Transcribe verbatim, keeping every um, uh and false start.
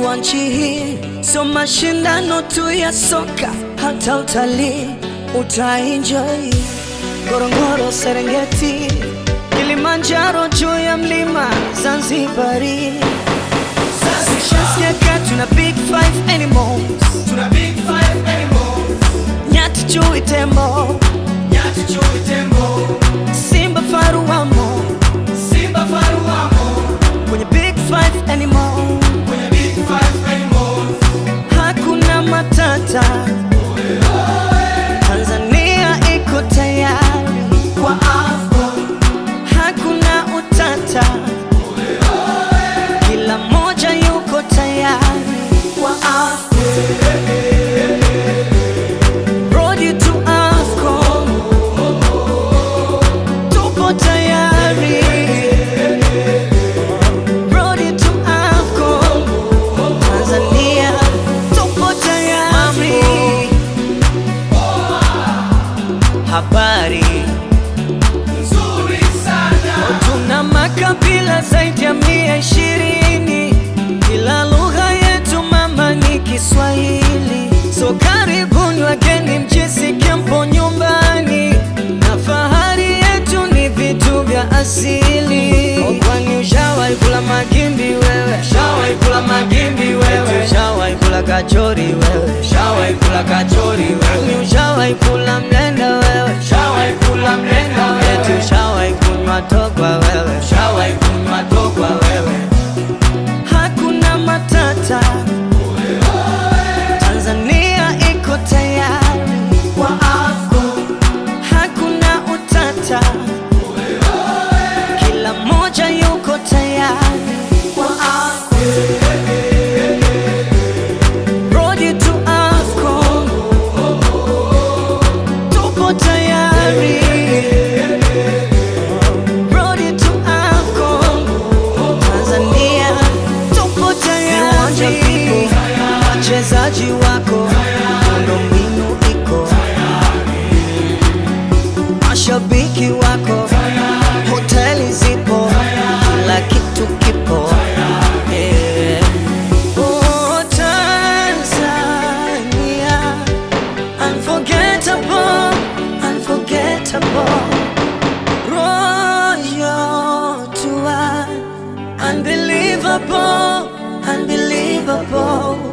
wa nchi hii, sio mashindano tu ya soka, hata utalii utaenjoy. Ngorongoro, Serengeti, Kilimanjaro, juu ya mlima Zanzibari. Shasikia tuna big five animals, tuna big five animals. Nyati, chui, tembo, Nyati, chui, tembo. Simba, faru wamo, Simba, faru wamo. kwenye big five animals, kwenye big five animals. Hakuna matata, Oe, oe. Tanzania iko tayari kwa AFCON. Hakuna utata, Oe, oe. kila moja yuko tayari kwa AFCON. Road to AFCON, tupo tayari. Road to AFCON, Tanzania tupo tayari. Habari nzuri sana, tuna makabila zaidi ya mia ishirini, kila lugha yetu mama ni Kiswahili. So karibuni wageni, mjisikie mpo nyumbani, na fahari yetu ni vitu vya asili. Kwani ushawahi kula magimbi wewe? shawahi kula magimbi wewe, Ushawahi kula kachori wewe? shawahi kula kachori wewe, Kwani ushawahi kula mlenda wewe? shawahi kula mlenda Eti wewe, ushawahi kunywa togwa wewe? shawahi kunywa togwa wewe. Hakuna matata, Tanzania iko tayari kwa AFCON. Hakuna utata, kila moja yuko tayari kwa AFCON. Road to AFCON, tupo tayari. Road to AFCON, Tanzania tupo tayari. Wachezaji wako, miundombinu iko, mashabiki wako, hoteli zipo, kila kitu kipo. Yeah. Oh, Tanzania, unforgettable, unforgettable. Royal tour, unbelievable, unbelievable.